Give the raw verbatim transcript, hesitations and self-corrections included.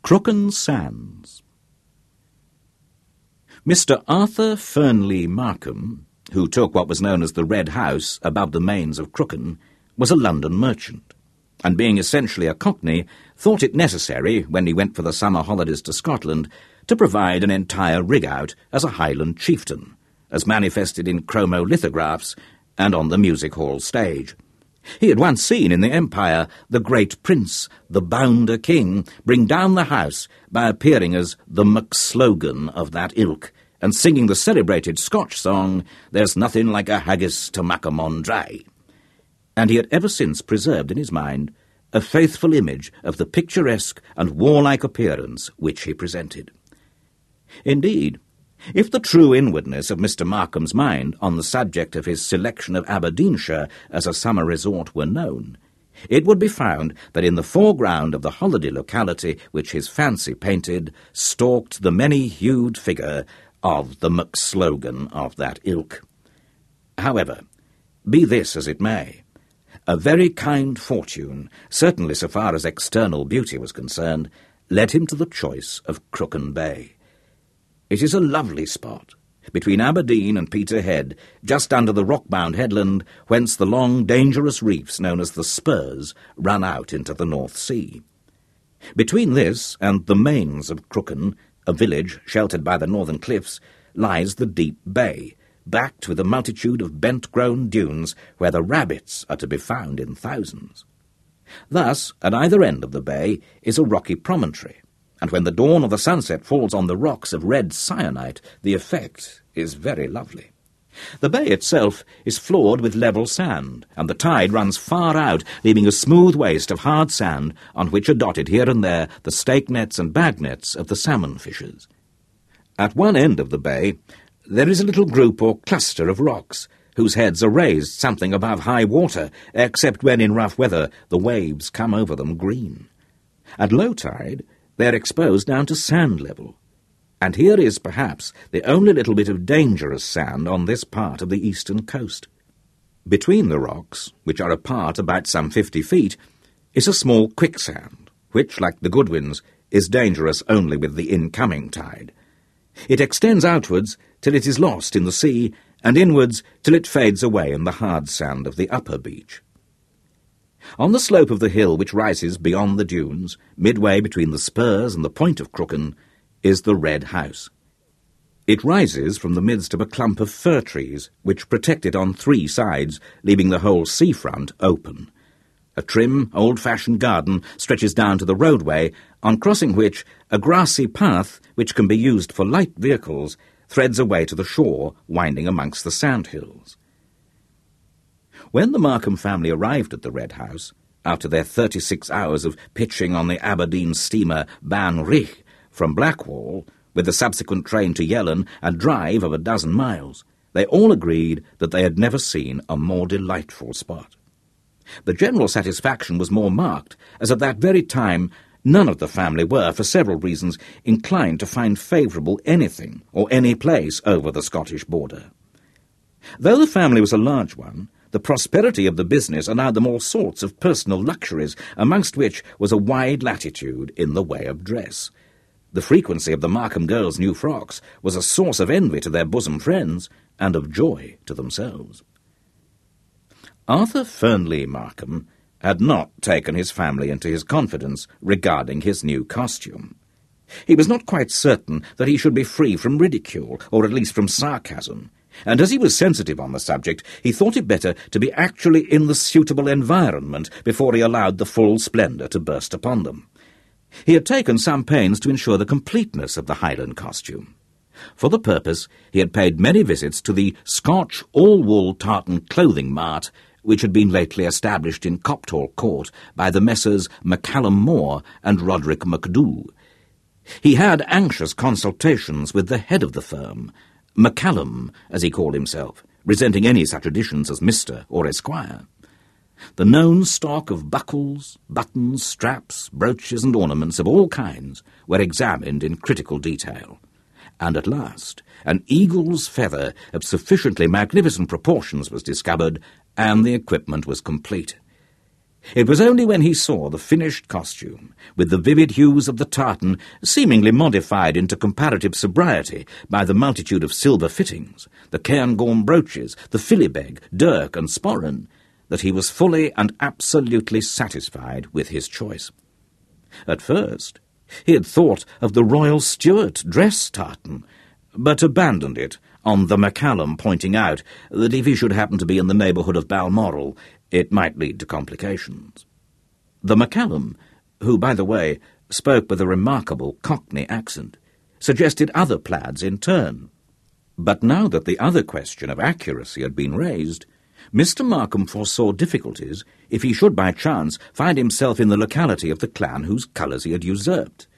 Crooken Sands. Mister Arthur Fernley Markham, who took what was known as the Red House above the Mains of Crooken, was a London merchant, and being essentially a Cockney, thought it necessary, when he went for the summer holidays to Scotland, to provide an entire rig-out as a Highland chieftain, as manifested in chromolithographs and on the music hall stage. He had once seen in the Empire the great prince, the bounder king, bring down the house by appearing as the MacSlogan of that ilk, and singing the celebrated Scotch song, "There's nothing like a haggis to mak a mon dry." And he had ever since preserved in his mind a faithful image of the picturesque and warlike appearance which he presented. Indeed, if the true inwardness of Mister Markham's mind on the subject of his selection of Aberdeenshire as a summer resort were known, it would be found that in the foreground of the holiday locality which his fancy painted stalked the many-hued figure of the MacSlogan of that ilk. However, be this as it may, a very kind fortune, certainly so far as external beauty was concerned, led him to the choice of Crooken Bay. It is a lovely spot, between Aberdeen and Peterhead, just under the rock-bound headland, whence the long, dangerous reefs known as the Spurs run out into the North Sea. Between this and the Mains of Crooken, a village sheltered by the northern cliffs, lies the deep bay, backed with a multitude of bent-grown dunes where the rabbits are to be found in thousands. Thus, at either end of the bay is a rocky promontory, and when the dawn or the sunset falls on the rocks of red syenite, the effect is very lovely. The bay itself is floored with level sand, and the tide runs far out, leaving a smooth waste of hard sand on which are dotted here and there the stake nets and bag nets of the salmon fishers. At one end of the bay there is a little group or cluster of rocks, whose heads are raised something above high water, except when in rough weather the waves come over them green. At low tide they are exposed down to sand level, and here is, perhaps, the only little bit of dangerous sand on this part of the eastern coast. Between the rocks, which are apart about some fifty feet, is a small quicksand, which, like the Goodwins, is dangerous only with the incoming tide. It extends outwards till it is lost in the sea, and inwards till it fades away in the hard sand of the upper beach. On the slope of the hill which rises beyond the dunes, midway between the Spurs and the point of Crooken, is the Red House. It rises from the midst of a clump of fir trees, which protect it on three sides, leaving the whole seafront open. A trim, old-fashioned garden stretches down to the roadway, on crossing which a grassy path, which can be used for light vehicles, threads away to the shore, winding amongst the sandhills. When the Markham family arrived at the Red House, after their thirty-six hours of pitching on the Aberdeen steamer Ban Rich from Blackwall, with the subsequent train to Yellon and drive of a dozen miles, they all agreed that they had never seen a more delightful spot. The general satisfaction was more marked, as at that very time none of the family were, for several reasons, inclined to find favourable anything or any place over the Scottish border. Though the family was a large one, the prosperity of the business allowed them all sorts of personal luxuries, amongst which was a wide latitude in the way of dress. The frequency of the Markham girls' new frocks was a source of envy to their bosom friends and of joy to themselves. Arthur Fernley Markham had not taken his family into his confidence regarding his new costume. He was not quite certain that he should be free from ridicule, or at least from sarcasm, and as he was sensitive on the subject, he thought it better to be actually in the suitable environment before he allowed the full splendour to burst upon them. He had taken some pains to ensure the completeness of the Highland costume. For the purpose, he had paid many visits to the Scotch all-wool tartan clothing mart, which had been lately established in Copthall Court by the Messrs. MacCallum Moore and Roderick MacDoo. He had anxious consultations with the head of the firm, MacCallum, as he called himself, resenting any such additions as Mister or Esquire. The known stock of buckles, buttons, straps, brooches, and ornaments of all kinds were examined in critical detail, and at last an eagle's feather of sufficiently magnificent proportions was discovered, and the equipment was complete. It was only when he saw the finished costume, with the vivid hues of the tartan seemingly modified into comparative sobriety by the multitude of silver fittings, the cairngorm brooches, the philibeg, dirk, and sporran, that he was fully and absolutely satisfied with his choice. At first, he had thought of the Royal Stuart dress tartan, but abandoned it on the MacCallum pointing out that if he should happen to be in the neighbourhood of Balmoral, it might lead to complications. The MacCallum, who, by the way, spoke with a remarkable Cockney accent, suggested other plaids in turn. But now that the other question of accuracy had been raised, Mister Markham foresaw difficulties if he should by chance find himself in the locality of the clan whose colours he had usurped,